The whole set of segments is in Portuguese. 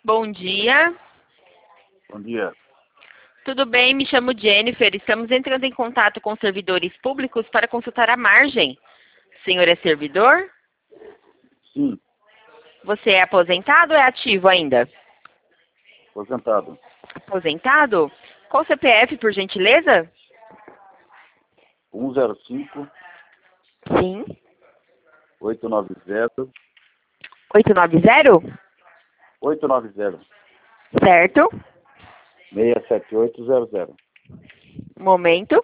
Bom dia. Bom dia. Tudo bem? Me chamo Jennifer. Estamos entrando em contato com servidores públicos para consultar a margem. O senhor é servidor? Sim, Você é aposentado ou é ativo ainda? aposentado. Aposentado? Qual CPF, por gentileza? 105 Sim. 890 890? 890 Certo. 67800. Momento.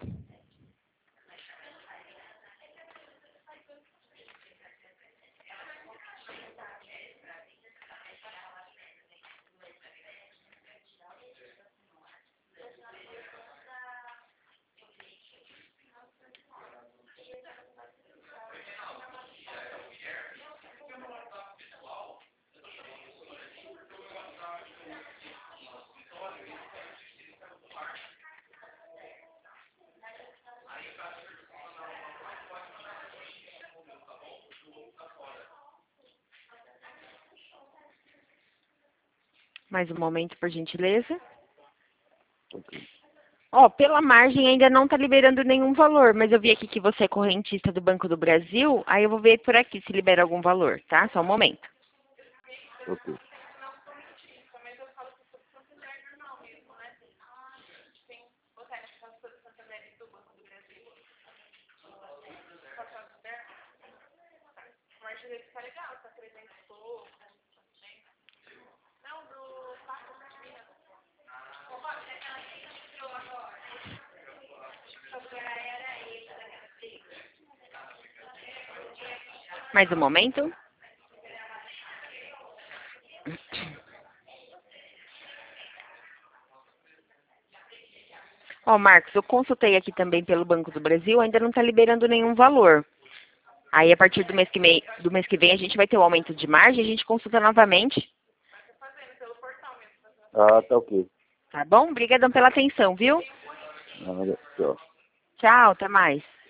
Mais um momento, por gentileza. Ok. Ó, pela margem ainda não está liberando nenhum valor, mas eu vi aqui que você é correntista do Banco do Brasil, aí eu vou ver por aqui se libera algum valor, tá? Só um momento. Ok. Mais um momento. Ó, Marcos, eu consultei aqui também pelo Banco do Brasil, ainda não está liberando nenhum valor. Aí, a partir do mês que vem, a gente vai ter o aumento de margem, a gente consulta novamente, Ah, tá ok. tá bom? Obrigadão pela atenção, viu? Ah, tchau. Tchau, até mais.